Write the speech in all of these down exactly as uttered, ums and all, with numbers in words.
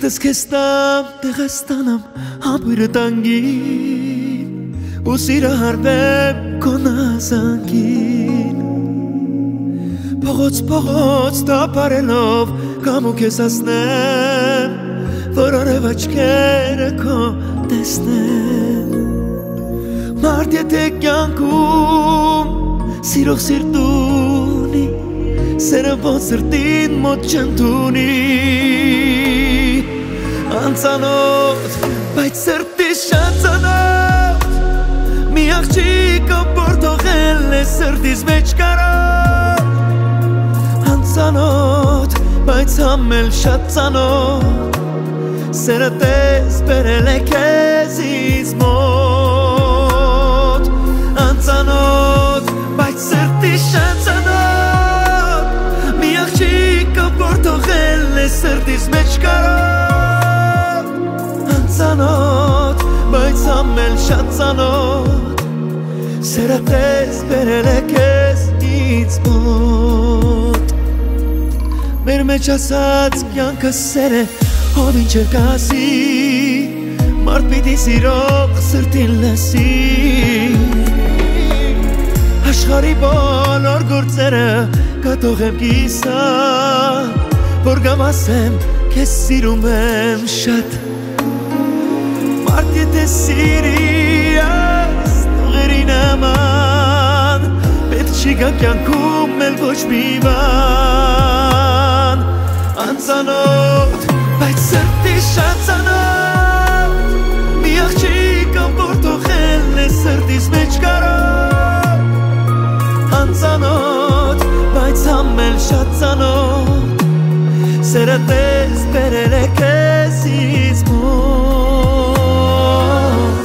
Սրտս քեզ տամ տեղստանամ համբույրը տանգին ու սիրահարվեմ քո նազանգին Փողոց փողոց տապարելով կամ ու քեզ ասնեմ որ արև աչքերը քո տեսնեմ Մարդ եթե կյանքում սիրող սիրտ ունի Սերը ոնց սրտին մոտ չընդունի Անծանոթ, բայց սրտիս շատ ծանոթ Մի աղջիկ որ թողել է սրտիս մեջ կարոտ Անծանոթ, բայց համել շատ ծանոթ Սերը տես բերել է քեզ ինձ մոտ Անծանոթ, բայց սրտիս շատ ծանոթ Մի աղջիկ որ թողել է սրտիս մեջ կարոտ Անծանոթ, բայց համել շատ ծանոթ Սերը տես բերել է քեզ ինձ մոտ Մեր մեջ ասած կյանքը սեր է Ով ինչ էր կասի Մարդ պիտի սիրող սրտին լսի Աշխարի բոլոր գործերը կատողեմ կիսա Որ գամ ասեմ քեզ սիրում եմ շատ Մարդ եթե սիրի այս տողերի նման Պետք չի գա կյանքում էլ ոչ մի բան Անծանոթ Բայց սրտիս շատ ծանոթ Մի աղջիկ որ թողել է սրտիս մեջ կարոտ Անծանոթ, բայց համել շատ ծանոթ Սերը տես բերել է քեզ ինձ մոտ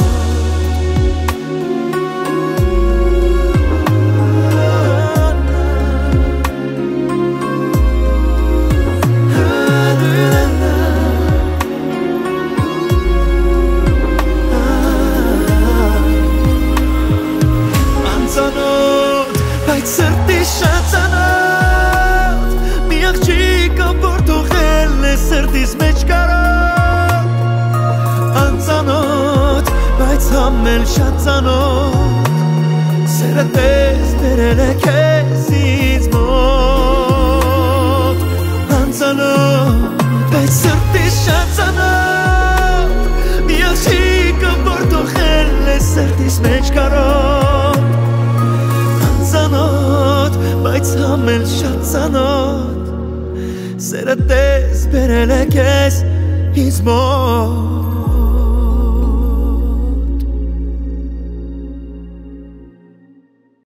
Սրտիս շատ ծանոթ Մի աղջիկ որ թողել է սրտիս մեջ կարոտ Անծանոթ, բայց համել շատ ծանոթ Սերը տես բերել է քեզ ինձ մոտ Անծանոթ, բայց սրտիս շատ ծանոթ Մի աղջիկ որ թողել է սրտիս մեջ կարոտ Անծանոթ, բայց համել շատ ծանոթ Սերը տես բերել է քեզ ինձ մոտ